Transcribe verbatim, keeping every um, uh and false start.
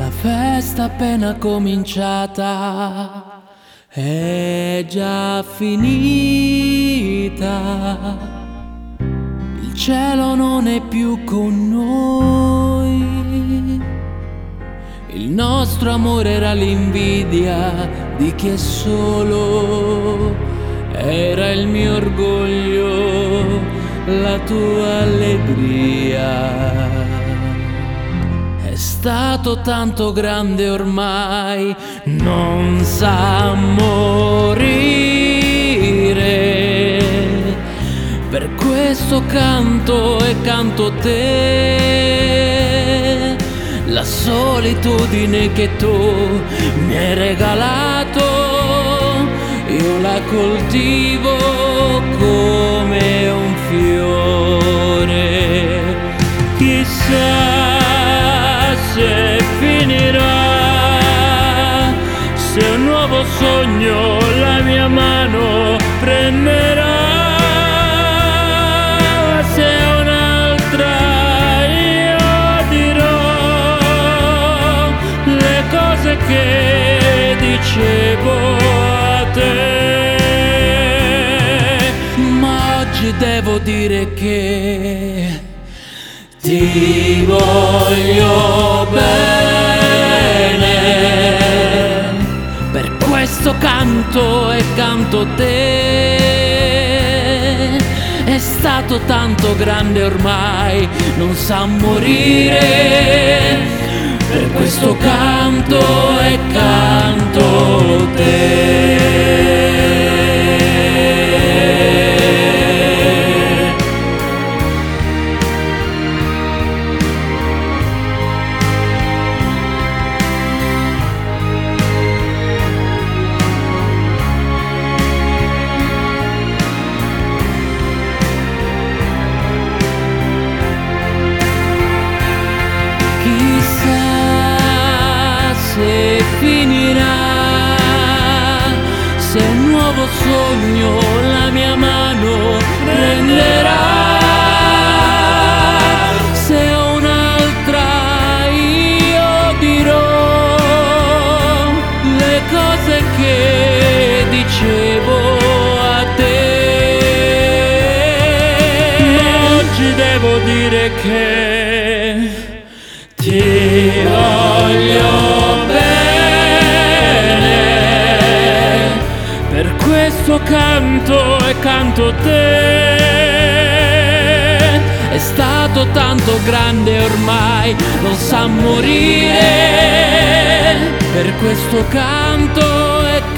La festa appena cominciata è già finita. Il cielo non è più con noi. Il nostro amore era l'invidia di chi è solo. Era il mio orgoglio, la tua allegria. È stato tanto grande ormai, non sa morire. Per questo canto e canto te, la solitudine che tu mi hai regalato, io la coltivo come un fiore. Chissà se finirà, se un nuovo sogno la mia mano prenderà, se un'altra io dirò le cose che dicevo a te. Ma oggi devo dire che ti voglio bene, per questo canto e canto te. È stato tanto grande ormai, non sa morire, per questo canto e canto te. Se finirà, se un nuovo sogno la mia mano prenderà, se un'altra io dirò le cose che dicevo a te. Oggi devo dire che ti voglio questo canto e canto te. È stato tanto grande ormai, non sa morire, per questo canto e